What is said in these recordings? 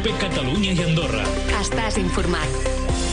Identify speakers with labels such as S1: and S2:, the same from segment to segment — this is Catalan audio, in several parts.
S1: COPE Catalunya i Andorra.
S2: Estàs informat.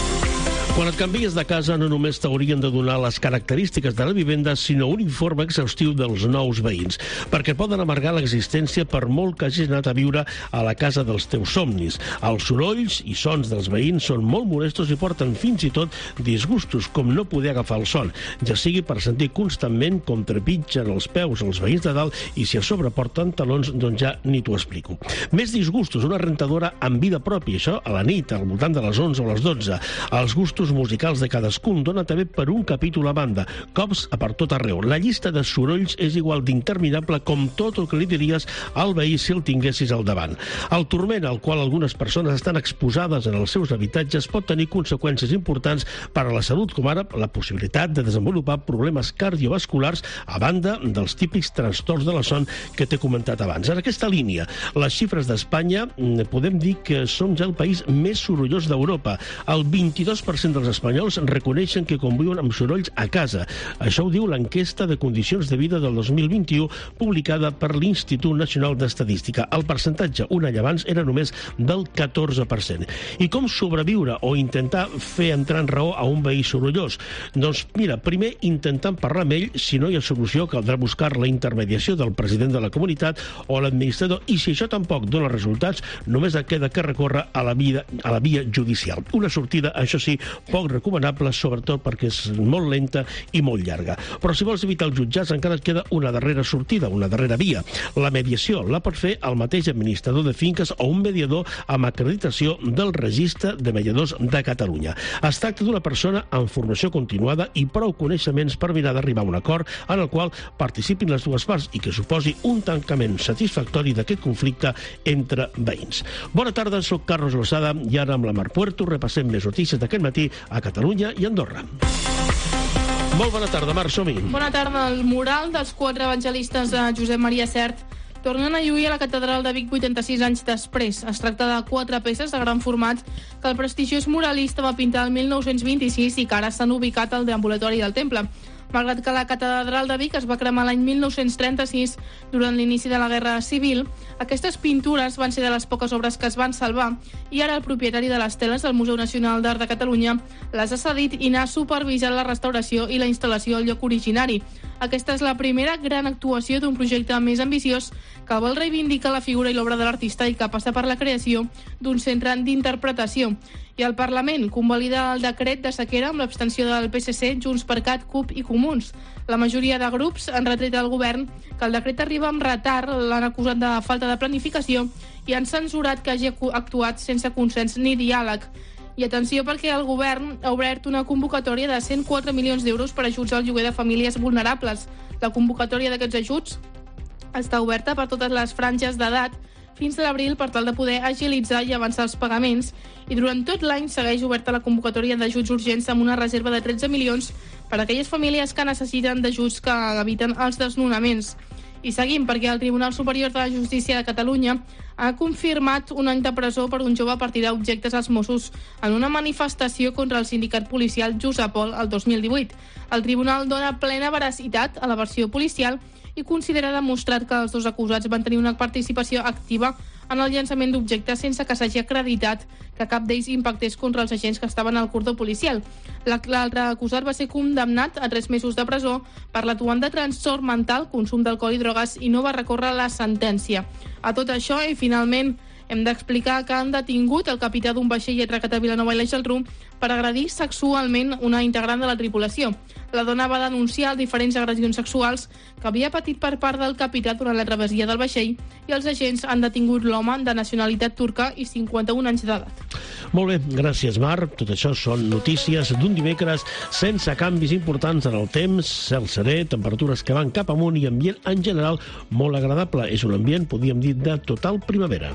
S3: Quan et canvies de casa no només t'haurien de donar les característiques de la vivenda, sinó un informe exhaustiu dels nous veïns, perquè poden amargar l'existència per molt que hagis anat a viure a la casa dels teus somnis. Els sorolls i sons dels veïns són molt molestos i porten fins i tot disgustos, com no poder agafar el son, ja sigui per sentir constantment com trepitgen els peus els veïns de dalt i si a sobre porten talons, doncs ja ni t'ho explico. Més disgustos, una rentadora amb vida pròpia, això a la nit, al voltant de les 11 o les 12. Els gustos musicals de cadascun dona també per un capítol a banda, cops a per tot arreu. La llista de sorolls és igual d'interminable com tot el que li diries al veí si el tinguessis al davant. El turment al qual algunes persones estan exposades en els seus habitatges pot tenir conseqüències importants per a la salut, com ara la possibilitat de desenvolupar problemes cardiovasculars a banda dels típics trastorns de la son que t'he comentat abans. En aquesta línia, les xifres d'Espanya podem dir que som ja el país més sorollós d'Europa. El 22% dels espanyols reconeixen que conviuen amb sorolls a casa. Això ho diu l'enquesta de condicions de vida del 2021 publicada per l'Institut Nacional d'Estadística. El percentatge un any abans era només del 14%. I com sobreviure o intentar fer entrar en raó a un veí sorollós? Doncs mira, primer intentant parlar amb ell, si no hi ha solució caldrà buscar la intermediació del president de la comunitat o l'administrador, i si això tampoc dona resultats, només queda que recórrer a la via judicial. Una sortida, això sí, poc recomanable, sobretot perquè és molt lenta i molt llarga. Però si vols evitar els jutjats encara et queda una darrera sortida, una darrera via. La mediació la pot fer el mateix administrador de finques o un mediador amb acreditació del Registre de Mediadors de Catalunya. Es tracta d'una persona amb formació continuada i prou coneixements per mirar d'arribar a un acord en el qual participin les dues parts i que suposi un tancament satisfactori d'aquest conflicte entre veïns. Bona tarda, soc Carlos Lozada i ara amb la Mar Puerto repassem més notícies d'aquest matí a Catalunya i Andorra. Molt bona tarda, Mar, som-hi.
S4: Bona tarda. El mural dels 4 evangelistes de Josep Maria Sert tornen a lluir a la catedral de Vic 86 anys després. Es tracta de 4 peces de gran format que el prestigiós muralista va pintar el 1926 i que ara s'han ubicat al deambulatori del temple. Malgrat que la catedral de Vic es va cremar l'any 1936 durant l'inici de la Guerra Civil, aquestes pintures van ser de les poques obres que es van salvar i ara el propietari de les teles del Museu Nacional d'Art de Catalunya les ha cedit i n'ha supervisat la restauració i la instal·lació al lloc originari. Aquesta és la primera gran actuació d'un projecte més ambiciós que vol reivindicar la figura i l'obra de l'artista i que passa per la creació d'un centre d'interpretació. I el Parlament convalida el decret de sequera amb l'abstenció del PSC, Junts per Cat, CUP i Comuns. La majoria de grups han retret al govern que el decret arriba amb retard, l'han acusat de falta de planificació i han censurat que hagi actuat sense consens ni diàleg. I atenció perquè el govern ha obert una convocatòria de 104 milions d'euros per ajuts al lloguer de famílies vulnerables. La convocatòria d'aquests ajuts està oberta per totes les franges d'edat fins a l'abril per tal de poder agilitzar i avançar els pagaments, i durant tot l'any segueix oberta la convocatòria d'ajuts urgents amb una reserva de 13 milions per a aquelles famílies que necessiten d'ajuts que eviten els desnonaments. I seguim perquè el Tribunal Superior de Justícia de Catalunya ha confirmat un any de presó per un jove per tirar objectes als Mossos en una manifestació contra el sindicat policial Jusapol el 2018. El tribunal dona plena veracitat a la versió policial i considera demostrat que els dos acusats van tenir una participació activa en el llançament d'objectes sense que s'hagi acreditat que cap d'ells impactés contra els agents que estaven al cordó policial. L'altre acusat va ser condemnat a 3 mesos de presó per l'atuant de trastorn mental, consum d'alcohol i drogues, i no va recórrer la sentència. A tot això, i finalment, hem d'explicar que han detingut el capità d'un vaixell atracat a Vilanova i la Geltrú per agredir sexualment una integrant de la tripulació. La dona va denunciar diferents agressions sexuals que havia patit per part del capità durant la travessia del vaixell i els agents han detingut l'home de nacionalitat turca i 51 anys d'edat.
S3: Molt bé, gràcies, Mar. Tot això són notícies d'un dimecres sense canvis importants en el temps, cel serè, temperatures que van cap amunt i ambient en general molt agradable. És un ambient, podríem dir, de total primavera.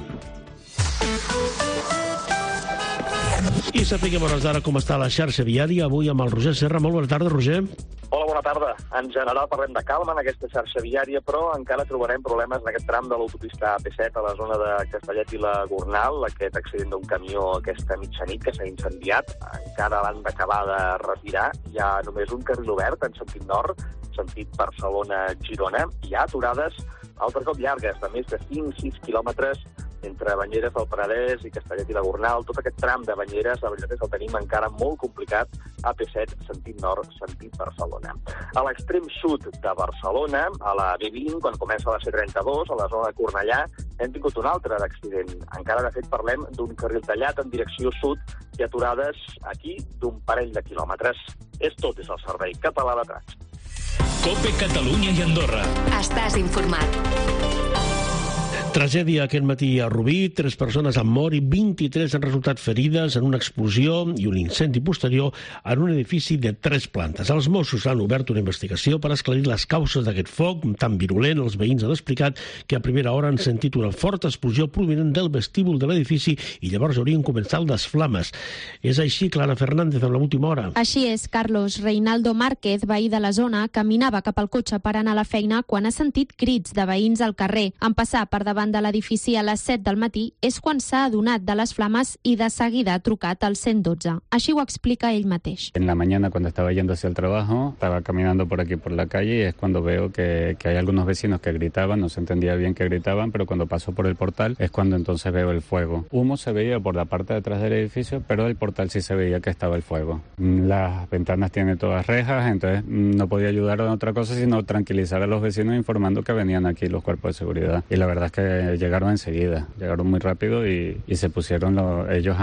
S3: I sapiguem hores d'ara com està la xarxa viària, avui amb el Roger Serra. Molt bona tarda, Roger.
S5: Hola, bona tarda. En general parlem de calma en aquesta xarxa viària, però encara trobarem problemes en aquest tram de l'autopista AP7 a la zona de Castellet i la Gornal, aquest accident d'un camió aquesta mitjanit que s'ha incendiat. Encara l'han d'acabar de retirar. Hi ha només un carril obert en sentit nord, sentit Barcelona-Girona. Hi ha aturades altre cop llargues, de més de 5-6 quilòmetres entre Banyeres del Penedès i Castellet i la Gornal. Tot aquest tram de Banyeres, la veritat és que el tenim encara molt complicat, AP7, sentit nord, sentit Barcelona. A l'extrem sud de Barcelona, a la B20, quan comença la C32, a la zona de Cornellà, hem tingut un altre accident. Encara, de fet, parlem d'un carril tallat en direcció sud i aturades aquí d'un parell de quilòmetres. És tot, és el Servei Català de Trànsit.
S1: COPE Catalunya i Andorra.
S2: Estàs informat.
S3: Tragèdia aquest matí a Rubí. 3 persones han mort i 23 han resultat ferides en una explosió i un incendi posterior en un edifici de 3 plantes. Els Mossos han obert una investigació per esclarir les causes d'aquest foc tan virulent. Els veïns han explicat que a primera hora han sentit una forta explosió provinent del vestíbul de l'edifici i llavors haurien començat les flames. És així, Clara Fernández, en l'última hora.
S6: Així és, Carlos. Reinaldo Márquez, veí de la zona, caminava cap al cotxe per anar a la feina quan ha sentit crits de veïns al carrer. En passar per davant de l'edifici a les 7 del matí és quan s'ha adonat de les flames i de seguida ha trucat al 112. Així ho explica ell mateix.
S7: En la mañana, cuando estaba yendo hacia el trabajo, estaba caminando por aquí por la calle y es cuando veo que hay algunos vecinos que gritaban, no se entendía bien qué gritaban, pero cuando paso por el portal es cuando entonces veo el fuego. Humo se veía por la parte de atrás del edificio, pero del portal sí se veía que estaba el fuego. Las ventanas tienen todas rejas, entonces no podía ayudar a otra cosa sino tranquilizar a los vecinos informando que venían aquí los cuerpos de seguridad. Y la verdad es que llegaron enseguida, llegaron muy rápido y se pusieron ellos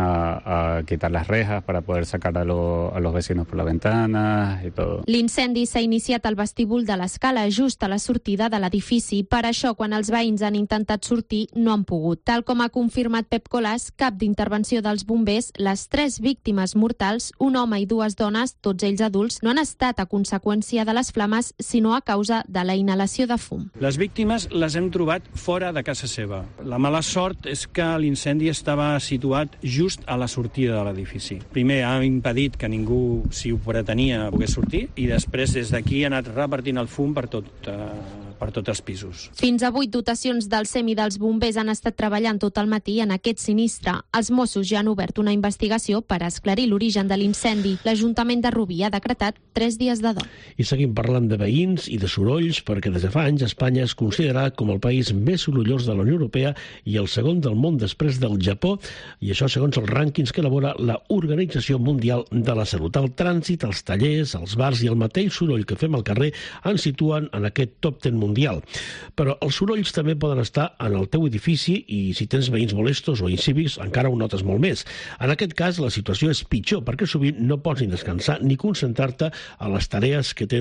S7: a quitar las rejas para poder sacar a los vecinos por la ventana y todo.
S6: L'incendi s'ha iniciat al vestíbul de l'escala, just a la sortida de l'edifici. Per això, quan els veïns han intentat sortir, no han pogut. Tal com ha confirmat Pep Colàs, cap d'intervenció dels bombers, les 3 víctimes mortals, un home i 2 dones, tots ells adults, no han estat a conseqüència de les flames, sinó a causa de la inhalació de fum.
S8: Les víctimes les hem trobat fora de casa seva. La mala sort és que l'incendi estava situat just a la sortida de l'edifici. Primer ha impedit que ningú, si ho pretenia, pogués sortir, i després des d'aquí ha anat repartint el fum per tots els pisos.
S6: Fins a 8 dotacions del SEM i dels bombers han estat treballant tot el matí en aquest sinistre. Els Mossos ja han obert una investigació per esclarir l'origen de l'incendi. L'Ajuntament de Rubí ha decretat 3 dies de dol.
S3: I seguim parlant de veïns i de sorolls, perquè des de fa anys Espanya és considerat com el país més sorollós de la Unió Europea i el segon del món després del Japó, i això segons els rànquings que elabora la Organització Mundial de la Salut. El trànsit, els tallers, els bars i el mateix soroll que fem al carrer ens situen en aquest top 10 mundial. Però els sorolls també poden estar en el teu edifici i si tens veïns molestos o incívics encara ho notes molt més. En aquest cas la situació és pitjor perquè sovint no pots ni descansar ni concentrar-te a les tarees que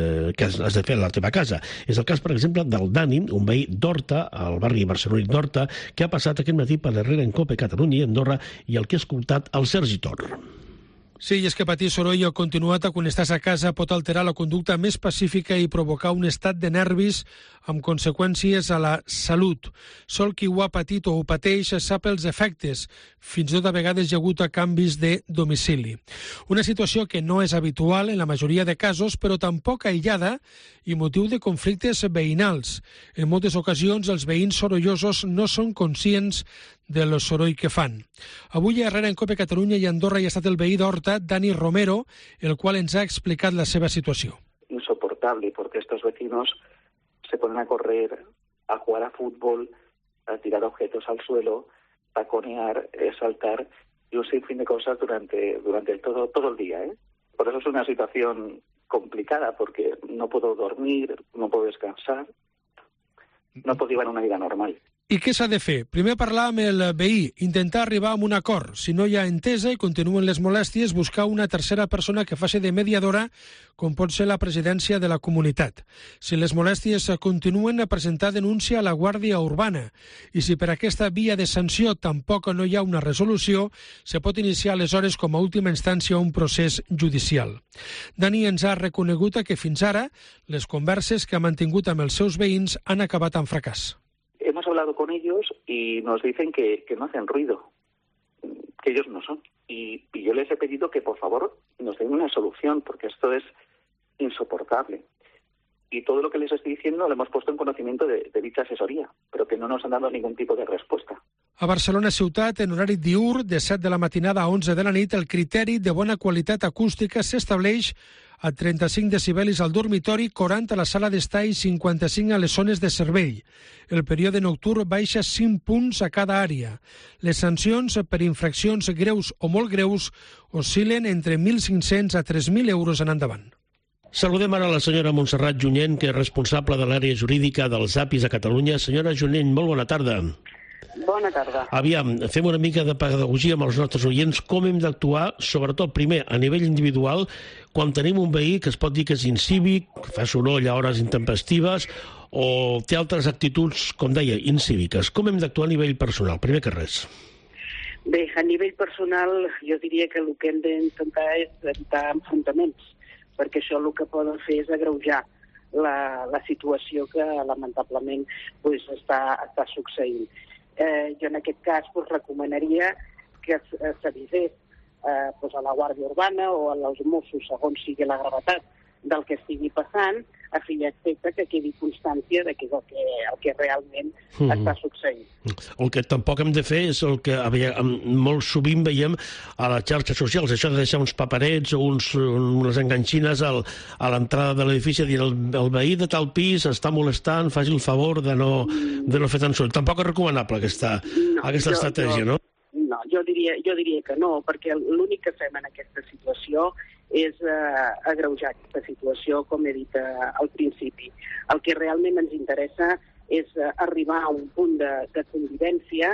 S3: has de fer a la teva casa. És el cas, per exemple, del Dani, un veí d'Horta, al barri barceloní d'Horta, que ha passat aquest matí per darrere en COPE Catalunya i Andorra i el que ha escoltat el Sergi Tor.
S9: Sí, i és que patir soroll continuat quan estàs a casa pot alterar la conducta més pacífica i provocar un estat de nervis amb conseqüències a la salut. Sol qui ho ha patit o ho pateix sap els efectes, fins i tot a vegades hi ha hagut canvis de domicili. Una situació que no és habitual en la majoria de casos, però tampoc aïllada i motiu de conflictes veïnals. En moltes ocasions els veïns sorollosos no són conscients del soroll que fan. Avui a Herrera en COPE Catalunya i Andorra hi ha estat el veí d'Horta, Dani Romero, el cual ens ha explicat la seva situació.
S10: Insoportable, porque estos vecinos se ponen a correr, a jugar a fútbol, a tirar objetos al suelo, taconear, saltar y un sinfín de cosas durante todo el día, ¿eh? Por eso es una situación complicada, porque no puedo dormir, no puedo descansar, no puedo llevar una vida normal.
S9: I què s'ha de fer? Primer parlar amb el veí, intentar arribar a un acord. Si no hi ha entesa i continuen les molèsties, buscar una tercera persona que faci de mediadora, com pot ser la presidència de la comunitat. Si les molèsties continuen, a presentar denúncia a la Guàrdia Urbana. I si per aquesta via de sanció tampoc no hi ha una resolució, se pot iniciar aleshores com a última instància un procés judicial. Dani ens ha reconegut que fins ara les converses que ha mantingut amb els seus veïns han acabat amb fracàs.
S10: Hemos hablado con ellos y nos dicen que no hacen ruido, que ellos no son. Y yo les he pedido que por favor nos den una solución, porque esto es insoportable. Y todo lo que les estoy diciendo lo hemos puesto en conocimiento de dicha asesoría, pero que no nos han dado ningún tipo de respuesta.
S9: A Barcelona ciutat, en horari diürn, de 7 de la matinada a 11 de la nit, el criteri de bona qualitat acústica s'estableix a 35 decibelis al dormitori, 40 a la sala d'estar i 55 a les zones de servei. El període nocturn baixa 5 punts a cada àrea. Les sancions per infraccions greus o molt greus oscil·len entre 1.500 a 3.000 euros en endavant.
S3: Saludem ara la senyora Montserrat Junyent, que és responsable de l'àrea jurídica dels APIs a Catalunya. Senyora Junyent, molt bona tarda.
S2: Bona tarda.
S3: Aviam, fem una mica de pedagogia amb els nostres oients. Com hem d'actuar, sobretot primer a nivell individual, quan tenim un veí que es pot dir que és incívic, que fa soroll a hores intempestives, o té altres actituds, com deia, incíviques. Com hem d'actuar a nivell personal, primer que res?
S2: Bé, a nivell personal jo diria que el que hem d'intentar és evitar enfrontaments, perquè això el que poden fer és agreujar la situació que lamentablement està succeint. Jo en aquest cas recomanaria que s'avisés a la Guàrdia Urbana o als Mossos, segons sigui la gravetat del que estigui passant, a fi i efecte que quedi constància de què és el que realment està succeint.
S3: El que tampoc hem de fer és el que molt sovint veiem a les xarxes socials, això de deixar uns paperets o unes enganxines a l'entrada de l'edifici, dir el veí de tal pis està molestant, faci el favor de no fer tan soroll. Tampoc és recomanable aquesta estratègia, no?
S2: No, jo diria que no, perquè l'únic que fem en aquesta situació és agreujar aquesta situació, com he dit al principi. El que realment ens interessa és arribar a un punt de convivència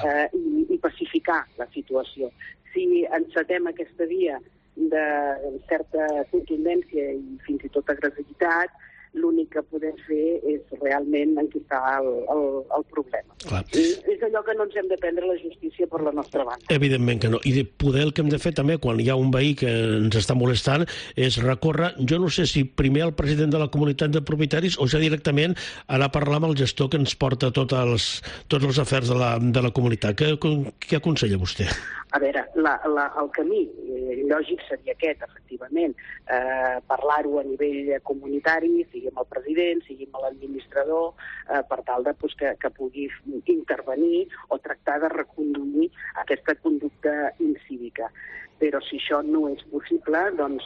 S2: i pacificar la situació. Si encetem aquesta via de certa contundència i fins i tot agressivitat, l'únic que podem fer és realment enquistar el problema. És allò que no ens hem de prendre la justícia per la nostra banda.
S3: Evidentment que no. I poder el que hem de fer també, quan hi ha un veí que ens està molestant, és recórrer, jo no sé si primer al president de la comunitat de propietaris o ja directament anar a parlar amb el gestor que ens porta tots els afers de la comunitat. Què aconsella vostè?
S2: A veure, el camí lògic seria aquest, efectivament, parlar-ho a nivell comunitari, sigui amb el president, sigui amb l'administrador, per tal que pugui intervenir o tractar de reconduir aquesta conducta incívica. Però si això no és possible, doncs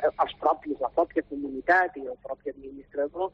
S2: la pròpia comunitat i el propi administrador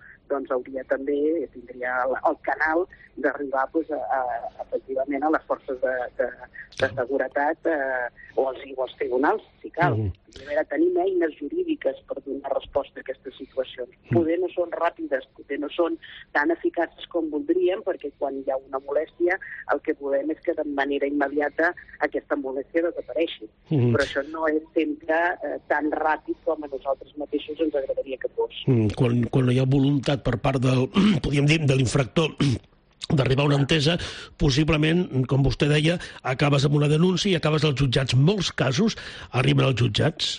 S2: tindria el canal d'arribar efectivament a les forces de seguretat o als tribunals, si cal. Tenim eines jurídiques per donar resposta a aquestes situacions. Poder no són ràpides, poder no són tan eficaces com voldríem, perquè quan hi ha una molèstia el que volem és que de manera immediata aquesta molèstia desapareixi. Però això no és sempre tan ràpid com a nosaltres mateixos ens agradaria que fos.
S3: Quan no hi ha voluntat per part podríem dir, de l'infractor d'arribar a una entesa, possiblement, com vostè deia, acabes amb una denúncia i acabes als jutjats. Molts casos arriben als jutjats?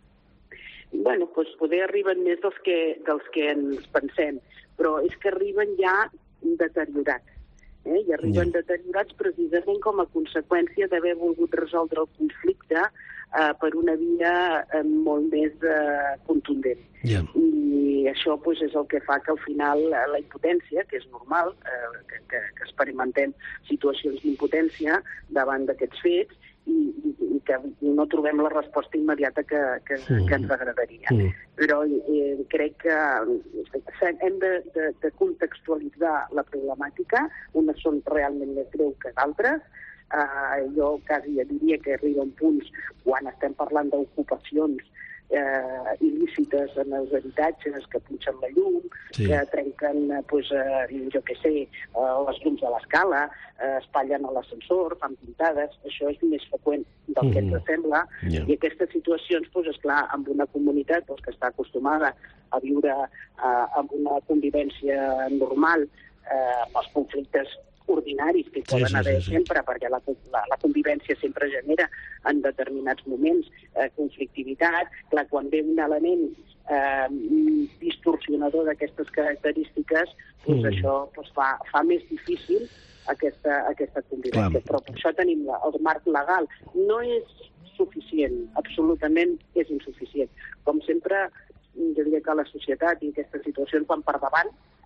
S2: Bueno, poder arriben més dels que ens pensem, però és que arriben ja deteriorats. I arriben deteriorats precisament com a conseqüència d'haver volgut resoldre el conflicte per una via molt més contundent. I això és el que fa que al final la impotència, que és normal, que experimentem situacions d'impotència davant d'aquests fets, i que no trobem la resposta immediata que ens agradaria. Però crec que hem de contextualitzar la problemàtica. Unes són realment més greus que d'altres. Jo quasi diria que arriben punts quan estem parlant d'ocupacions il·lícites en els habitatges que punxen la llum, que trenquen, jo què sé, les llums de l'escala, espatllen a l'ascensor, fan pintades. Això és més freqüent del que ens sembla. I aquestes situacions, esclar, amb una comunitat que està acostumada a viure amb una convivència normal, amb els conflictes ordinaris que poden haver sempre, perquè la convivència sempre genera en determinats moments conflictivitat. Clar, quan ve un element distorsionador d'aquestes característiques, això fa més difícil aquesta convivència. Però per això tenim el marc legal. No és suficient, absolutament és insuficient. Com sempre, jo diria que la societat i aquestes situacions van per davant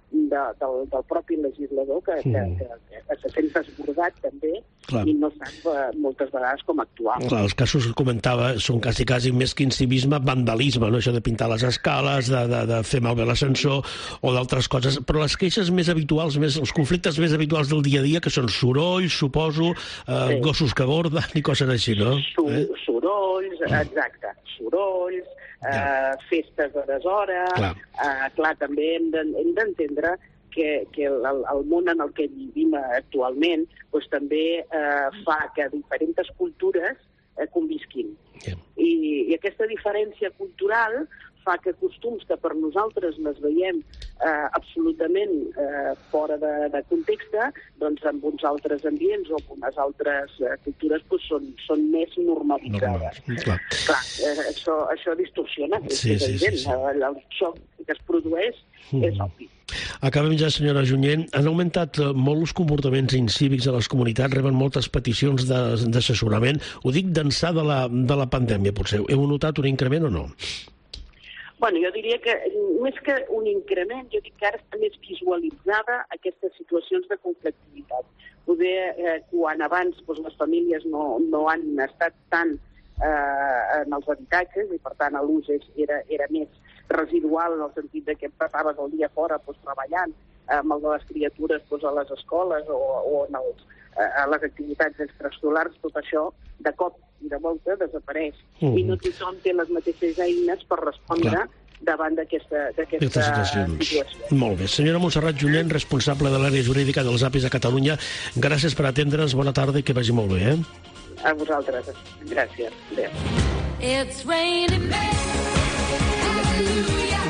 S2: del propi legislador que se sent desbordat també. Clar. I no sap moltes vegades com actuar.
S3: Clar, els casos que comentava són quasi més que incivisme, vandalisme, no? Això de pintar les escales, de fer malbé l'ascensor o d'altres coses, però les queixes més habituals, els conflictes més habituals del dia a dia, que són sorolls, suposo, gossos que borden i coses així, no?
S2: Sorolls, exacte, sorolls, festes a deshora. Clar, també hem d'entendre que el món en el que vivim actualment també fa que diferents cultures convisquin. I aquesta diferència cultural fa que costums que per nosaltres les veiem absolutament fora de context, doncs en uns altres ambients o en unes altres cultures són més normalitzades. Clar, això distorsiona, és evident. El xoc que es produeix és obvi.
S3: Acabem ja, senyora Junyent. Han augmentat molt els comportaments incívics a les comunitats, reben moltes peticions d'assessorament. Ho dic d'ençà de la pandèmia, potser. Heu notat un increment o no?
S2: Bueno, jo diria que més que un increment, jo dic que ara està més visualitzada aquestes situacions de conflictivitat. Poder, quan abans les famílies no han estat tant en els habitatges i per tant l'ús era més residual en el sentit que passaves el dia fora treballant amb el de les criatures a les escoles o a les activitats extraescolars, tot això de cop i de volta desapareix. I no tothom té les mateixes eines per respondre davant d'aquesta situació.
S3: Molt bé. Senyora Montserrat Junyent, responsable de l'àrea jurídica dels APIs a Catalunya, gràcies per atendre'ns, bona tarda i que vagi molt bé.
S2: A vosaltres. Gràcies. Adéu.
S11: It's raining men. Hallelujah.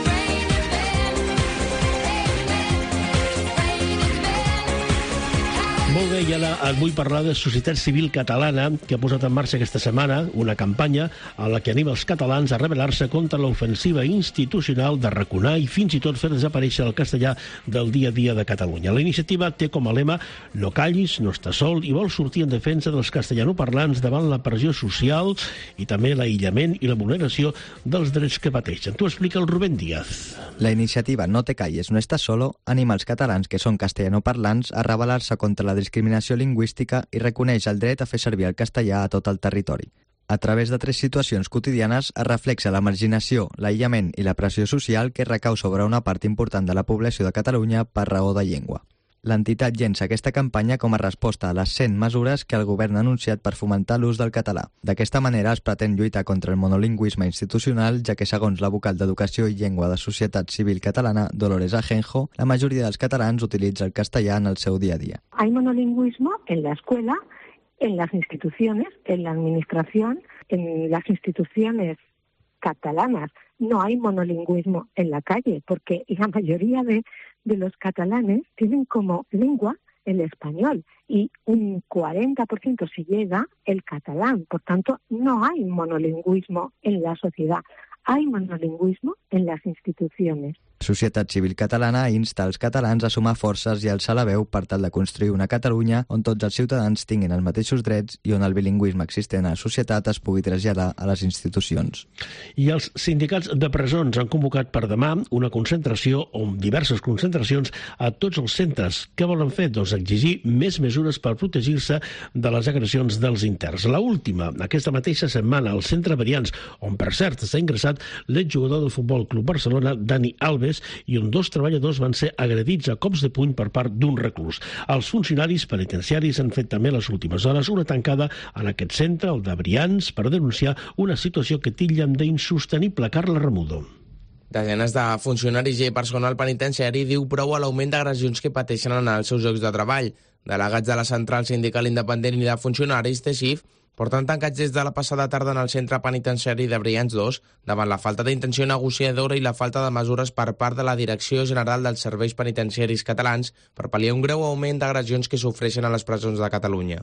S3: Molt bé, i ara vull parlar de Societat Civil Catalana, que ha posat en marxa aquesta setmana una campanya a la que anima els catalans a rebel·lar-se contra l'ofensiva institucional d'arraconar i fins i tot fer desaparèixer el castellà del dia a dia de Catalunya. La iniciativa té com a lema "No callis, no estàs sol" i vol sortir en defensa dels castellanoparlants davant la pressió social i també l'aïllament i la vulneració dels drets que pateixen. T'ho explica el Rubén Díaz.
S12: La iniciativa No te calles, no estás solo anima els catalans que són castellanoparlants a rebel·lar-se contra la discriminació lingüística i reconeix el dret a fer servir el castellà a tot el territori. A través de 3 situacions quotidianes es reflexa la marginació, l'aïllament i la pressió social que recau sobre una part important de la població de Catalunya per raó de llengua. L'entitat llença aquesta campanya com a resposta a les 100 mesures que el govern ha anunciat per fomentar l'ús del català. D'aquesta manera es pretén lluitar contra el monolingüisme institucional, ja que segons la vocal d'Educació i Llengua de Societat Civil Catalana, Dolores Ajenjo, la majoria dels catalans utilitza el castellà en el seu día a día.
S13: Hay monolingüismo en la escuela, en las instituciones, en la administración, en las instituciones catalanas. No hay monolingüismo en la calle, porque la mayoría de los catalanes tienen como lengua el español y un 40% si llega el catalán. Por tanto, no hay monolingüismo en la sociedad. Hay monolingüismo en las instituciones.
S12: Societat Civil Catalana insta els catalans a sumar forces i alçar la veu per tal de construir una Catalunya on tots els ciutadans tinguin els mateixos drets i on el bilingüisme existent a la societat es pugui traslladar a les institucions.
S3: I els sindicats de presons han convocat per demà una concentració o diverses concentracions a tots els centres. Què volen fer? Doncs exigir més mesures per protegir-se de les agressions dels interns. La última, aquesta mateixa setmana, al centre Verians, on per cert s'ha ingressat l'exjugador del Futbol Club Barcelona, Dani Alves, i on 2 treballadors van ser agredits a cops de puny per part d'un reclús. Els funcionaris penitenciaris han fet també les últimes hores una tancada en aquest centre, el de Brians, per denunciar una situació que titllen d'insostenible. Carla Remudo.
S14: Desenes de funcionaris i personal penitenciari diu prou a l'augment d'agressions que pateixen en els seus llocs de treball. Delegats de la Central Sindical Independent i de Funcionaris, TSIF, porten tancats des de la passada tarda en el centre penitenciari de Brians 2 davant la falta d'intenció negociadora i la falta de mesures per part de la Direcció General dels Serveis Penitenciaris Catalans per pal·liar un greu augment d'agressions que sofreixen a les presons de Catalunya.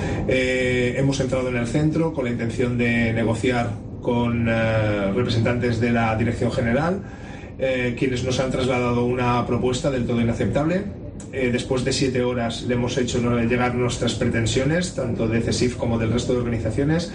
S15: Hemos entrado en el centro con la intención de negociar con representantes de la Dirección General, quienes nos han trasladado una propuesta del todo inaceptable. después de 7 horas le hemos hecho llegar nuestras pretensiones, tanto de CESIF como del resto de organizaciones,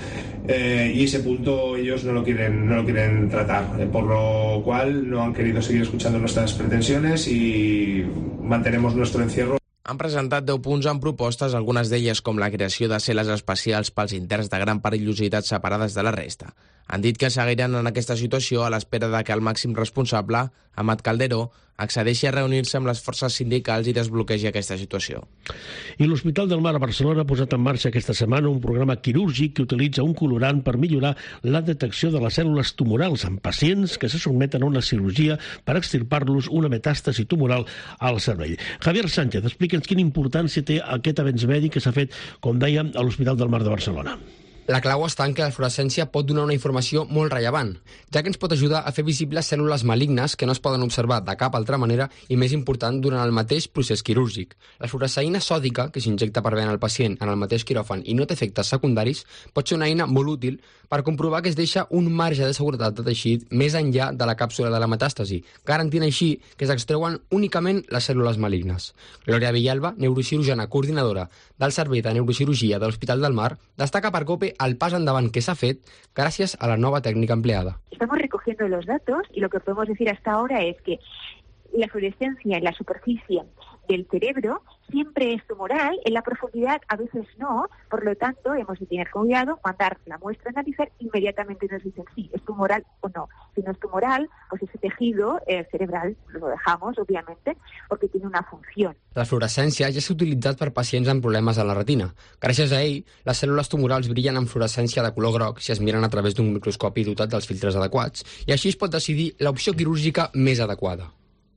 S15: y ese punto ellos no lo quieren tratar, por lo cual no han querido seguir escuchando nuestras pretensiones y mantenemos nuestro encierro.
S14: Han presentat 10 punts amb propostes, algunes d'elles com la creació de cel·les especials pels interns de gran perillositat separades de la resta. Han dit que seguiran en aquesta situació a l'espera de que el màxim responsable, Amat Calderó, accedeixi a reunir-se amb les forces sindicals i desbloquegi aquesta situació.
S3: I l'Hospital del Mar a Barcelona ha posat en marxa aquesta setmana un programa quirúrgic que utilitza un colorant per millorar la detecció de les cèl·lules tumorals en pacients que se sotmeten a una cirurgia per extirpar-los una metàstasi tumoral al cervell. Javier Sánchez, explica'ns quina importància té aquest avenç mèdic que s'ha fet, com dèiem, a l'Hospital del Mar de Barcelona.
S16: La clau està en que la fluorescència pot donar una informació molt rellevant, ja que ens pot ajudar a fer visibles cèl·lules malignes que no es poden observar de cap altra manera i, més important, durant el mateix procés quirúrgic. La fluoresceïna sòdica, que s'injecta per vena al pacient en el mateix quiròfan i no té efectes secundaris, pot ser una eina molt útil per comprovar que es deixa un marge de seguretat de teixit més enllà de la càpsula de la metàstasi, garantint així que s'extreuen únicament les cèl·lules malignes. Glòria Villalba, neurocirurgiana coordinadora del Servei de Neurocirurgia de l'Hospital del Mar, destaca per COPE el pas endavant que s'ha fet gràcies a la nova tècnica empleada.
S17: Estamos recogiendo los datos y lo que podemos decir hasta ahora es que la fluorescencia en la superficie del cerebro siempre es tumoral, en la profundidad a veces no, por lo tanto hemos de tener cuidado, mandar la muestra a analizar, inmediatamente nos dicen si es tumoral o no. Si no es tumoral, pues ese tejido cerebral lo dejamos, obviamente, porque tiene una función.
S16: La fluorescència ja s'ha utilitzat per pacients amb problemes a la retina. Gràcies a ell, les cèl·lules tumorals brillen amb fluorescència de color groc si es miren a través d'un microscopi dotat dels filtres adequats, i així es pot decidir l'opció quirúrgica més adequada.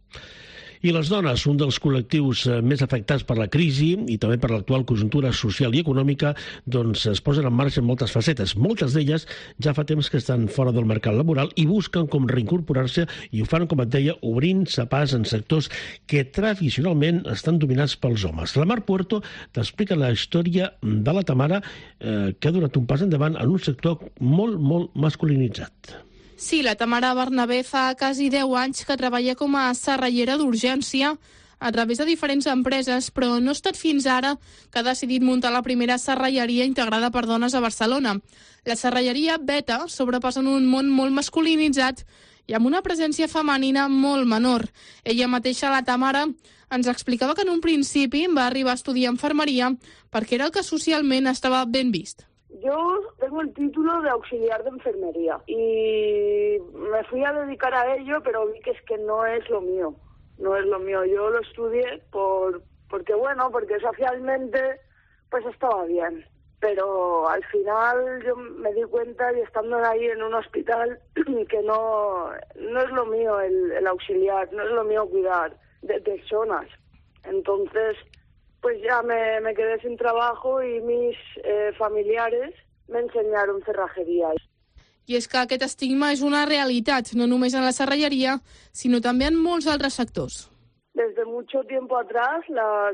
S3: I les dones, un dels col·lectius més afectats per la crisi i també per l'actual conjuntura social i econòmica, doncs es posen en marxa en moltes facetes. Moltes d'elles ja fa temps que estan fora del mercat laboral i busquen com reincorporar-se i ho fan, com et deia, obrint-se pas en sectors que tradicionalment estan dominats pels homes. La Mar Puerto t'explica la història de la Tamara, que ha donat un pas endavant en un sector molt masculinitzat.
S4: Sí, la Tamara Bernabé fa quasi 10 anys que treballa com a serrallera d'urgència a través de diferents empreses, però no ha estat fins ara que ha decidit muntar la primera serralleria integrada per dones a Barcelona. La serralleria Beta sobrepassa en un món molt masculinitzat i amb una presència femenina molt menor. Ella mateixa, la Tamara, ens explicava que en un principi va arribar a estudiar infermeria perquè era el que socialment estava ben vist.
S18: Yo tengo el título de auxiliar de enfermería y me fui a dedicar a ello, pero vi que es que no es lo mío. No es lo mío. Yo lo estudié porque socialmente pues estaba bien. Pero al final yo me di cuenta, y estando ahí en un hospital, que no es lo mío el auxiliar, no es lo mío cuidar de personas. Entonces, pues ya me quedé sin trabajo y mis familiares me enseñaron cerrajería.
S4: I és que aquest estigma és una realitat, no només en la serralleria, sinó també en molts altres sectors.
S18: Desde mucho tiempo atrás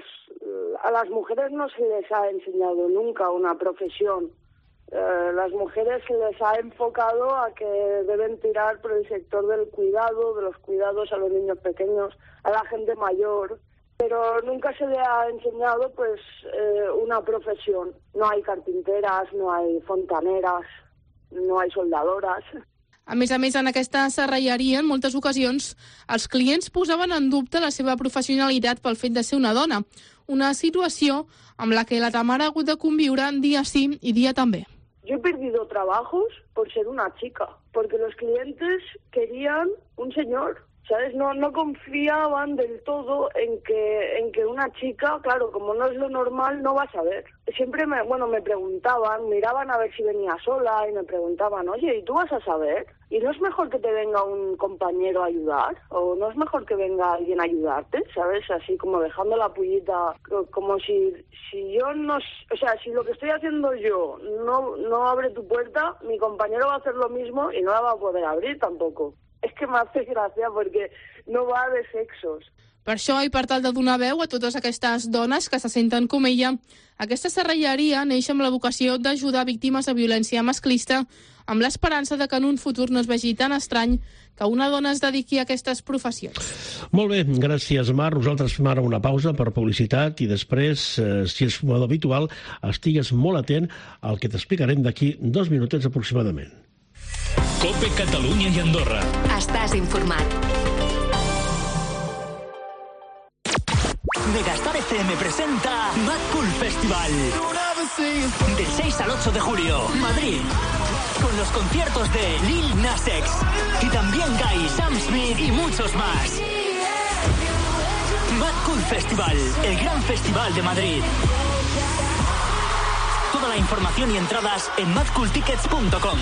S18: a las mujeres no se les ha enseñado nunca una profesión. Las mujeres se les ha enfocado a que deben tirar por el sector del cuidado, de los cuidados a los niños pequeños, a la gente mayor. Pero nunca se le ha enseñado una profesión. No hay carpinteras, no hay fontaneras, no hay soldadoras.
S4: A més, en aquesta serralleria, en moltes ocasions, els clients posaven en dubte la seva professionalitat pel fet de ser una dona. Una situació amb la que la Tamara ha hagut de conviure día sí y día també.
S18: Yo he perdido trabajos por ser una chica, porque los clientes querían un señor. ¿Sabes? No confiaban del todo en que una chica, claro, como no es lo normal, no va a saber. Siempre me preguntaban, miraban a ver si venía sola y me preguntaban, oye, ¿y tú vas a saber? ¿Y no es mejor que te venga un compañero a ayudar? ¿O no es mejor que venga alguien a ayudarte? ¿Sabes? Así como dejando la pullita, como si yo no... O sea, si lo que estoy haciendo yo no abre tu puerta, mi compañero va a hacer lo mismo y no la va a poder abrir tampoco. És que m'hace gràcia perquè no va de sexos.
S4: Per això, i per tal de donar veu a totes aquestes dones que se senten com ella, aquesta serralleria neix amb la vocació d'ajudar víctimes de violència masclista amb l'esperança de que en un futur no es vegi tan estrany que una dona es dediqui a aquestes professions.
S3: Molt bé, gràcies, Mar. Nosaltres fem ara una pausa per publicitat i després, si és fumador habitual, estigues molt atent al que t'explicarem d'aquí 2 minutets aproximadament.
S1: COPE Catalunya i Andorra.
S19: Estàs informat.
S20: Megastar FM presenta Mad Cool Festival. Del 6 al 8 de julio, Madrid. Con los conciertos de Lil Nas X y también Guy, Sam Smith y muchos más. Mad Cool Festival, el gran festival de Madrid. Toda la información y entradas en madcooltickets.com.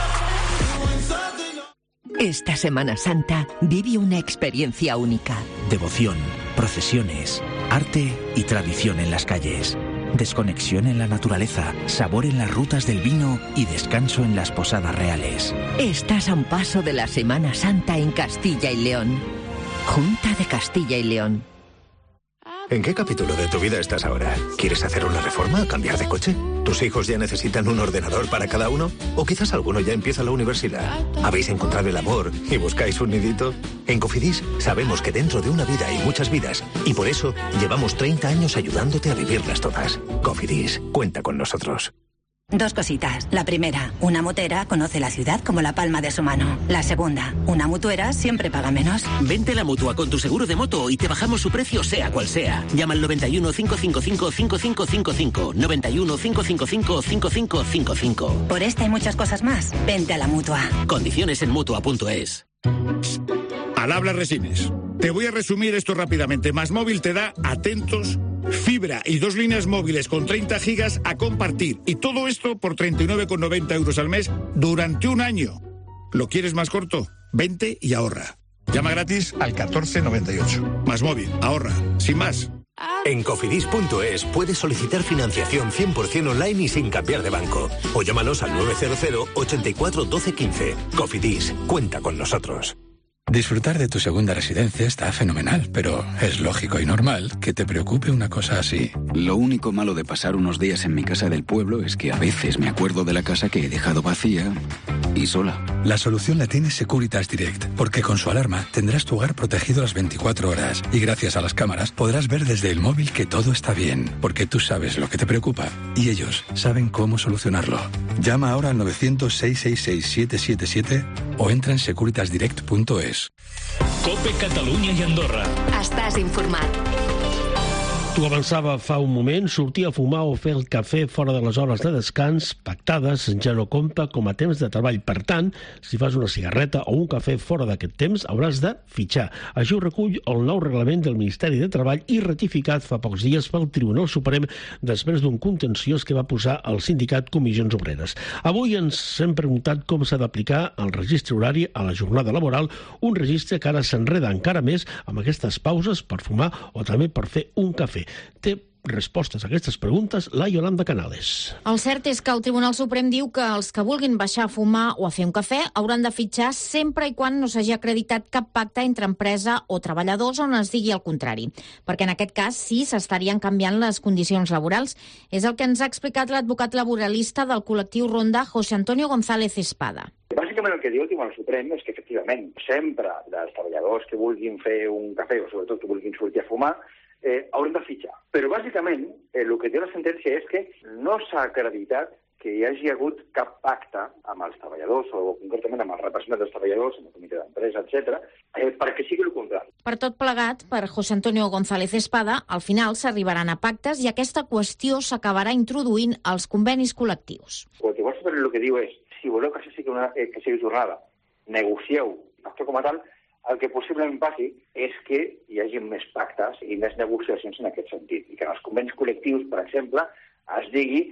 S19: Esta Semana Santa vive una experiencia única.
S21: Devoción, procesiones, arte y tradición en las calles. Desconexión en la naturaleza, sabor en las rutas del vino y descanso en las posadas reales.
S19: Estás a un paso de la Semana Santa en Castilla y León. Junta de Castilla y León.
S22: ¿En qué capítulo de tu vida estás ahora? ¿Quieres hacer una reforma o cambiar de coche? ¿Tus hijos ya necesitan un ordenador para cada uno? ¿O quizás alguno ya empieza la universidad? ¿Habéis encontrado el amor y buscáis un nidito? En Cofidis sabemos que dentro de una vida hay muchas vidas y por eso llevamos 30 años ayudándote a vivirlas todas. Cofidis, cuenta con nosotros.
S23: 2 cositas. La primera, una motera conoce la ciudad como la palma de su mano. La segunda, una mutuera siempre paga menos.
S24: Vente a la Mutua con tu seguro de moto y te bajamos su precio sea cual sea. Llama al 91 555 5555. 91 555 5555.
S23: Por esta y muchas cosas más, vente a la Mutua.
S24: Condiciones en Mutua.es.
S25: Al habla Resines. Te voy a resumir esto rápidamente. Más Móvil te da, atentos, fibra y 2 líneas móviles con 30 gigas a compartir. Y todo esto por 39,90 euros al mes durante un año. ¿Lo quieres más corto? Vente y ahorra. Llama gratis al 1498. Más Móvil, ahorra, sin más.
S22: En cofidis.es puedes solicitar financiación 100% online y sin cambiar de banco. O llámanos al 900 84 12 15. Cofidis, cuenta con nosotros.
S26: Disfrutar de tu segunda residencia está fenomenal, pero es lógico y normal que te preocupe una cosa así.
S27: Lo único malo de pasar unos días en mi casa del pueblo es que a veces me acuerdo de la casa que he dejado vacía y sola.
S26: La solución la tiene Securitas Direct, porque con su alarma tendrás tu hogar protegido las 24 horas y gracias a las cámaras podrás ver desde el móvil que todo está bien, porque tú sabes lo que te preocupa y ellos saben cómo solucionarlo. Llama ahora al 900-666-777 o entra en securitasdirect.es.
S1: COPE Catalunya i Andorra.
S19: Estàs informat.
S3: T'ho avançava fa un moment, sortir a fumar o fer el cafè fora de les hores de descans pactades ja no compta com a temps de treball. Per tant, si fas una cigarreta o un cafè fora d'aquest temps, hauràs de fitxar. Això ho recull el nou reglament del Ministeri de Treball i ratificat fa pocs dies pel Tribunal Suprem després d'un contenciós que va posar el sindicat Comissions Obreres. Avui ens hem preguntat com s'ha d'aplicar el registre horari a la jornada laboral, un registre que ara s'enreda encara més amb aquestes pauses per fumar o també per fer un cafè. Té respostes a aquestes preguntes la Yolanda Canales.
S28: El cert és que el Tribunal Suprem diu que els que vulguin baixar a fumar o a fer un cafè hauran de fitxar sempre i quan no s'hagi acreditat cap pacte entre empresa o treballadors on es digui el contrari, perquè en aquest cas sí s'estarien canviant les condicions laborals. És el que ens ha explicat l'advocat laboralista del col·lectiu Ronda, José Antonio González Espada.
S29: Bàsicament el que diu el Tribunal Suprem és que efectivament sempre dels treballadors que vulguin fer un cafè o sobretot que vulguin sortir a fumar haurem de fitxar. Però bàsicament el que diu la sentència és que no s'ha acreditat que hi hagi hagut cap pacte amb els treballadors o concretament amb els representants dels treballadors, amb el comitè d'empresa, etc., perquè sigui el contrari.
S28: Per tot plegat, per José Antonio González Espada, al final s'arribaran a pactes i aquesta qüestió s'acabarà introduint als convenis col·lectius.
S29: El que el que diu és, si voleu que sigui jornada, negocieu pacte com a tal, el que possiblement passi és que hi hagi més pactes i més negociacions en aquest sentit. I que en els convenis col·lectius, per exemple, es digui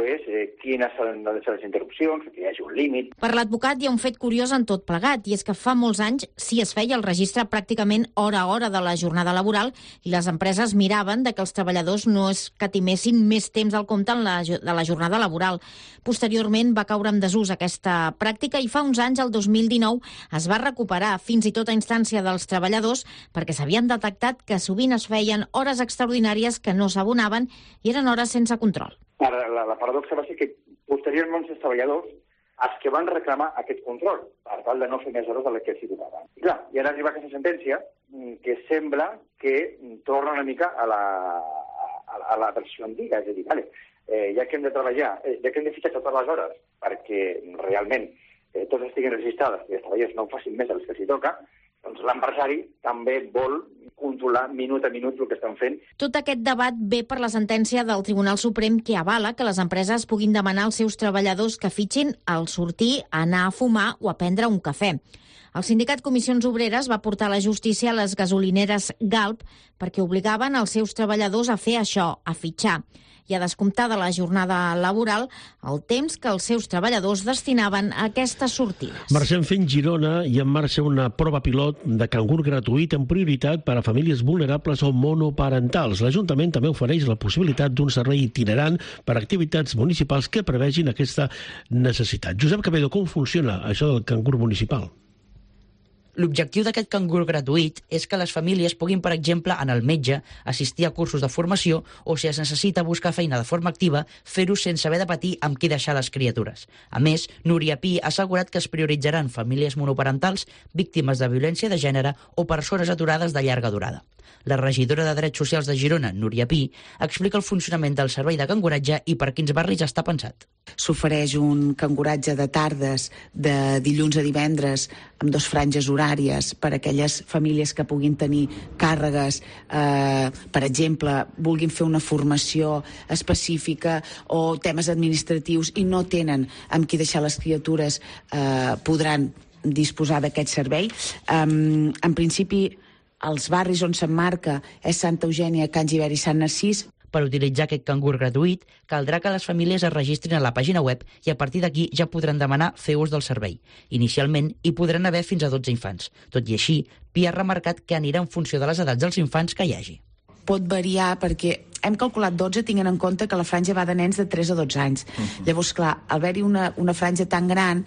S29: quines han de ser les interrupcions, que hi hagi un límit.
S28: Per l'advocat hi ha un fet curiós en tot plegat, i és que fa molts anys sí es feia el registre pràcticament hora a hora de la jornada laboral i les empreses miraven de que els treballadors no escatimessin més temps al compte de la jornada laboral. Posteriorment va caure en desús aquesta pràctica i fa uns anys, el 2019, es va recuperar fins i tot a instància dels treballadors perquè s'havien detectat que sovint es feien hores extraordinàries que no s'abonaven i eren hores sense control.
S29: La paradoxa va ser que posteriorment els treballadors els que van reclamar aquest control, per tal de no fer més hores de les que s'hi tocaven. I clar, i ara arriba aquesta sentència que sembla que torna una mica a la versió antiga, és a dir, vale, ja que hem de treballar, ja que hem de fitxar totes les hores perquè realment tots estiguin registrades i els treballadors no facin més dels que s'hi toca, doncs l'empresari també vol controlar minut a minut el que estan fent.
S28: Tot aquest debat ve per la sentència del Tribunal Suprem que avala que les empreses puguin demanar als seus treballadors que fitxin al sortir, a anar a fumar o a prendre un cafè. El sindicat Comissions Obreres va portar a la justícia les gasolineres Galp perquè obligaven els seus treballadors a fer això, a fitxar, i a descomptar de la jornada laboral el temps que els seus treballadors destinaven a aquestes sortides.
S3: Marxem fent Girona i en marxa una prova pilot de cangur gratuït en prioritat per a famílies vulnerables o monoparentals. L'Ajuntament també ofereix la possibilitat d'un servei itinerant per a activitats municipals que prevegin aquesta necessitat. Josep Cabedo, com funciona això del cangur municipal?
S2: L'objectiu d'aquest cangur gratuït és que les famílies puguin, per exemple, anar al metge, assistir a cursos de formació o, si es necessita buscar feina de forma activa, fer-ho sense haver de patir amb qui deixar les criatures. A més, Núria Pi ha assegurat que es prioritzaran famílies monoparentals, víctimes de violència de gènere o persones aturades de llarga durada. La regidora de Drets Socials de Girona, Núria Pi, explica el funcionament del servei de canguratge i per quins barris està pensat.
S5: S'ofereix un canguratge de tardes de dilluns a divendres amb 2 franges horàries per a aquelles famílies que puguin tenir càrregues, per exemple, vulguin fer una formació específica o temes administratius i no tenen amb qui deixar les criatures, podran disposar d'aquest servei. En principi, els barris on s'emmarca és Santa Eugènia, Can Gibert i Sant Narcís.
S2: Per utilitzar aquest cangur gratuït, caldrà que les famílies es registrin a la pàgina web i a partir d'aquí ja podran demanar fer ús del servei. Inicialment, hi podran haver fins a 12 infants. Tot i així, Pi ha remarcat que anirà en funció de les edats dels infants que hi hagi.
S5: Pot variar perquè hem calculat 12 tinguent en compte que la franja va de nens de 3 a 12 anys. Llavors, clar, al haver-hi una franja tan gran,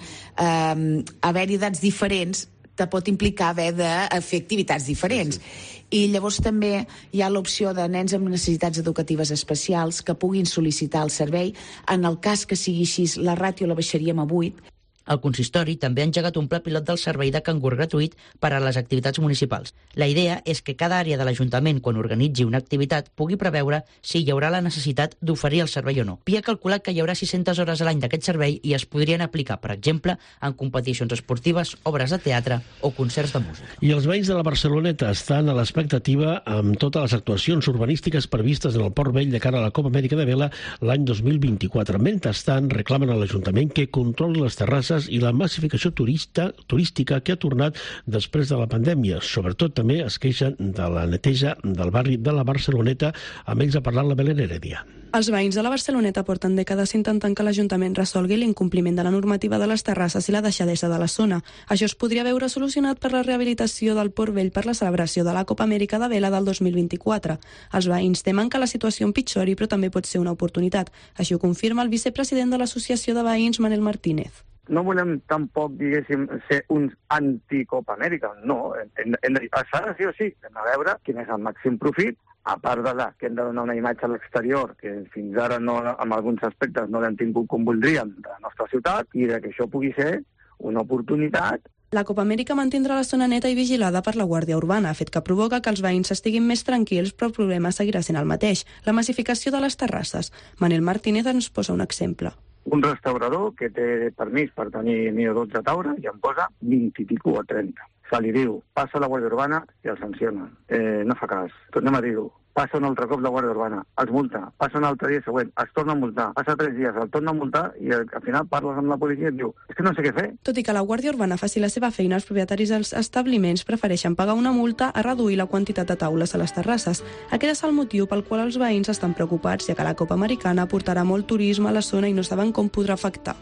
S5: haver-hi edats diferents te pot implicar haver de fer activitats diferents. I llavors també hi ha l'opció de nens amb necessitats educatives especials que puguin sol·licitar el servei. En el cas que sigui així, la ràtio la baixaríem a 8.
S2: El consistori també ha engegat un pla pilot del servei de cangur gratuït per a les activitats municipals. La idea és que cada àrea de l'Ajuntament, quan organitzi una activitat, pugui preveure si hi haurà la necessitat d'oferir el servei o no. Pi ha calculat que hi haurà 600 hores a l'any d'aquest servei i es podrien aplicar, per exemple, en competicions esportives, obres de teatre o concerts de música.
S3: I els veïns de la Barceloneta estan a l'expectativa amb totes les actuacions urbanístiques previstes en el Port Vell de cara a la Copa Amèrica de Vela l'any 2024. Mentrestant, reclamen a l'Ajuntament que controli les terrasses i la massificació turística que ha tornat després de la pandèmia. Sobretot també es queixen de la neteja del barri de la Barceloneta. Amb ells ha parlat la Belén Heredia.
S6: Els veïns de la Barceloneta porten dècades intentant que l'Ajuntament resolgui l'incompliment de la normativa de les terrasses i la deixadesa de la zona. Això es podria veure solucionat per la rehabilitació del Port Vell per la celebració de la Copa Amèrica de Vela del 2024. Els veïns temen que la situació empitjori, però també pot ser una oportunitat. Així ho confirma el vicepresident de l'Associació de Veïns, Manel Martínez.
S7: No volem tampoc, diguéssim, ser uns anti-Copa Amèrica, no. S'ha de sí o sí, hem de veure quin és el màxim profit, a part de que hem de donar una imatge a l'exterior, que fins ara no, en alguns aspectes no l'hem tingut com voldríem de la nostra ciutat, i que això pugui ser una oportunitat.
S6: La Copa Amèrica mantindrà la zona neta i vigilada per la Guàrdia Urbana, fet que provoca que els veïns estiguin més tranquils, però el problema seguirà sent el mateix, la massificació de les terrasses. Manel Martínez ens posa un exemple.
S7: Un restaurador que té permís per tenir 12 taules i en posa 20 i pico o 30. Se li diu, passa la Guàrdia Urbana i el sanciona. No fa cas. Tornem a dir-ho. Passa un altre cop la Guàrdia Urbana, els multa. Passa un altre dia següent, es torna a multar. Passa 3 dies, el torna a multar i al final parles amb la policia i et diu, és que no sé què fer.
S6: Tot i que la Guàrdia Urbana faci la seva feina, els propietaris dels establiments prefereixen pagar una multa a reduir la quantitat de taules a les terrasses. Aquest és el motiu pel qual els veïns estan preocupats, ja que la Copa Americana portarà molt turisme a la zona i no saben com podrà afectar.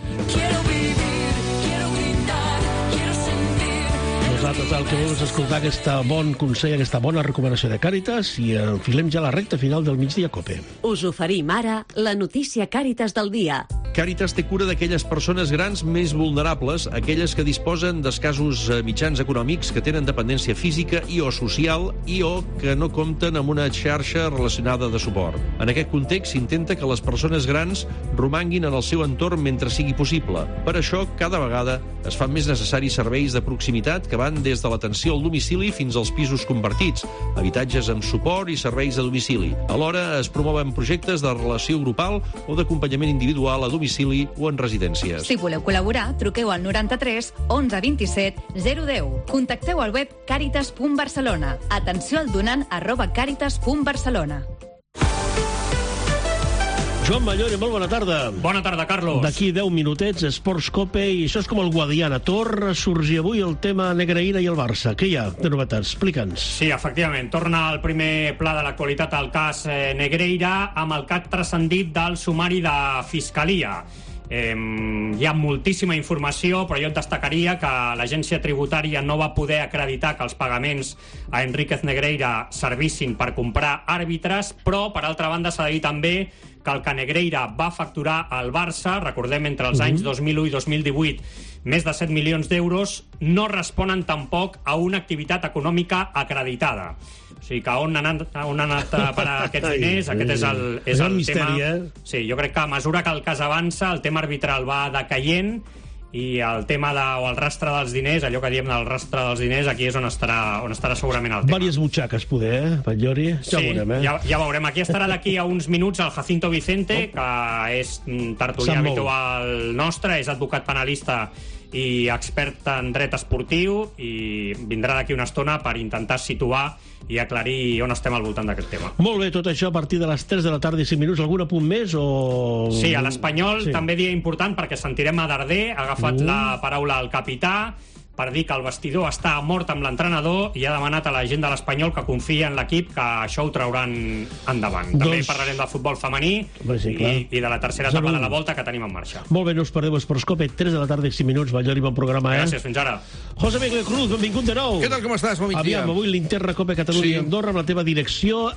S3: Nosaltres el que volem és escoltar aquest bon consell, aquesta bona recomanació de Càritas i enfilem ja la recta final del migdia COPE.
S8: Us oferim ara la notícia Càritas del dia. Càritas té cura d'aquelles persones grans més vulnerables, aquelles que disposen d'escassos mitjans econòmics, que tenen dependència física i o social i o que no compten amb una xarxa relacionada de suport. En aquest context s'intenta que les persones grans romanguin en el seu entorn mentre sigui possible. Per això, cada vegada es fan més necessaris serveis de proximitat que van des de l'atenció al domicili fins als pisos compartits, habitatges amb suport i serveis a domicili. Alhora es promouen projectes de relació grupal o d'acompanyament individual a domicili o en residències.
S9: Si voleu col·laborar, truqueu al 93 11 27 010. Contacteu al web caritas.barcelona. Atenció al donant @caritas.barcelona.
S3: Joan Mallori, molt bona tarda.
S1: Bona tarda, Carlos.
S3: D'aquí 10 minutets, Esports Cope, i això és com el Guadiana. Torna a sorgir avui el tema Negreira i el Barça. Què hi ha de novetats? Explica'ns.
S1: Sí, efectivament. Torna al primer pla de l'actualitat al cas Negreira amb el que ha transcendit del sumari de Fiscalia. Hi ha moltíssima informació, però jo destacaria que l'agència tributària no va poder acreditar que els pagaments a Enríquez Negreira servissin per comprar àrbitres, però, per altra banda, s'ha de dir també que el que Negreira va facturar al Barça, recordem, entre els anys 2001 i 2018, més de 7 milions d'euros, no responen tampoc a una activitat econòmica acreditada. O sigui que on han anat a parar aquests diners? Aquest és el
S3: misteri,
S1: tema. Sí, jo crec que a mesura que el cas avança, el tema arbitral va decaient i el tema o el rastre dels diners, allò que diem del rastre dels diners, aquí és on estarà segurament el tema.
S3: Vàries butxaques, poder, Mallori? Ja
S1: sí,
S3: veurem,
S1: ja veurem. Aquí estarà d'aquí a uns minuts el Jacinto Vicente, que és tertulià habitual nostre, és advocat penalista i expert en dret esportiu, i vindrà d'aquí una estona per intentar situar i aclarir on estem al voltant d'aquest tema.
S3: Molt bé, tot això a partir de les 3 de la tarda i 5 minuts. Algun apunt més?
S1: Sí, a l'Espanyol també dia important, perquè sentirem a Darder, ha agafat la paraula al capità per dir que el vestidor està mort amb l'entrenador i ha demanat a la gent de l'Espanyol que confia en l'equip, que això ho trauran endavant. També parlarem del futbol femení i de la tercera etapa de la Volta que tenim en marxa.
S3: Molt bé, no us perdeu Esportscope, 3 de la tarda i 5 minuts. Mallori, bon programa,
S1: Gràcies, fins ara.
S3: José Miguel Cruz, benvingut de nou.
S10: Què tal, com estàs? Bon migdia.
S3: Aviam, avui l'Interra Copa Catalunya i Andorra amb la teva direcció,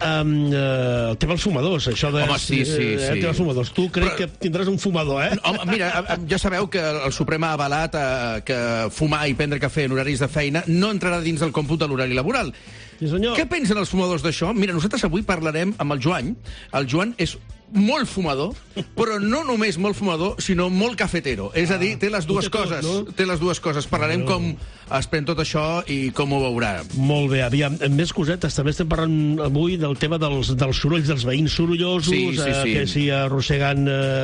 S3: el tema dels fumadors, això de...
S10: Home, sí.
S3: El tema dels fumadors. Tu crec que tindràs un fumador,
S10: Home, mira, ja sabeu que el Suprem ha avalat que fumar i prendre cafè en horaris de feina no entrarà dins del còmput de l'horari laboral.
S3: Sí, senyor.
S10: Què pensen els fumadors d'això? Mira, nosaltres avui parlarem amb el Joan. El Joan és molt fumador, però no només molt fumador, sinó molt cafetero. És a dir, té les dues coses. Té les dues coses. Parlarem com es pren tot això i com ho veurà.
S3: Molt bé, aviam, més cosetes. També estem parlant avui del tema dels sorolls dels veïns sorollosos, que si arrossegant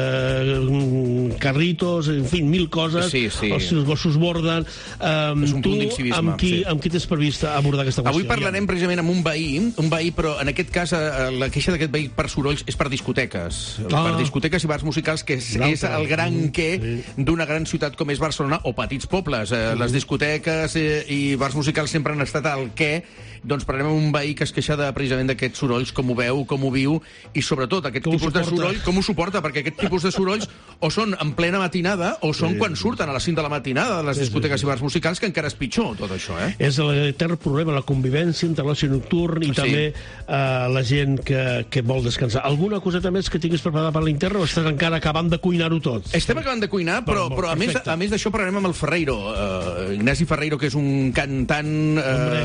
S3: carritos, en fi, mil coses. Els seus gossos borden.
S10: És un punt d'incivisme.
S3: Amb qui t'has previst abordar aquesta qüestió?
S10: Avui parlarem precisament amb un veí, però en aquest cas la queixa d'aquest veí per sorolls és per discoteques. Per discoteques i bars musicals, que és el gran què d'una gran ciutat com és Barcelona, o petits pobles. Les discoteques i bars musicals sempre han estat el què. Doncs parlarem amb un veí que es queixa precisament d'aquests sorolls, com ho veu, com ho viu, i sobretot aquest tipus de soroll, com ho suporta, perquè aquest tipus de sorolls o són en plena matinada o són quan surten a les 5 de la matinada de les discoteques i bars musicals, que encara és pitjor tot això,
S3: És l'etern problema, la convivència entre l'oci nocturn i també la gent que vol descansar. Alguna coseta més que tinguis preparada per l'Interra, o estàs encara acabant de cuinar-ho tot?
S10: Estem acabant de cuinar, però a més d'això parlarem amb el Ferreiro, Ignasi Ferreiro, que és un cantant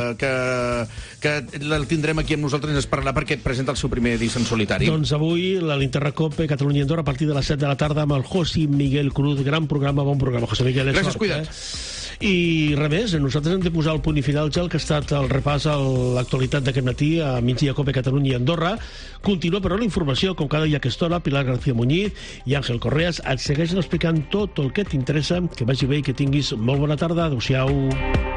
S10: que el tindrem aquí amb nosaltres i ens parlarà perquè presenta el seu primer disc en solitari.
S3: Doncs avui l'Interra Copa Catalunya i Andorra a partir de les 7 de la tarda amb el José Miguel Cruz. Gran programa, bon programa, José Miguel.
S10: Gràcies, cuida't.
S3: I res més, nosaltres hem de posar el punt i final ja el que ha estat el repàs a l'actualitat d'aquest matí a Migdia Copa Catalunya i Andorra. Continua, però, la informació, com cada dia a aquesta hora. Pilar García Muñiz i Àngel Correas et segueixen explicant tot el que t'interessa. Que vagi bé i que tinguis molt bona tarda. Adéu-siau.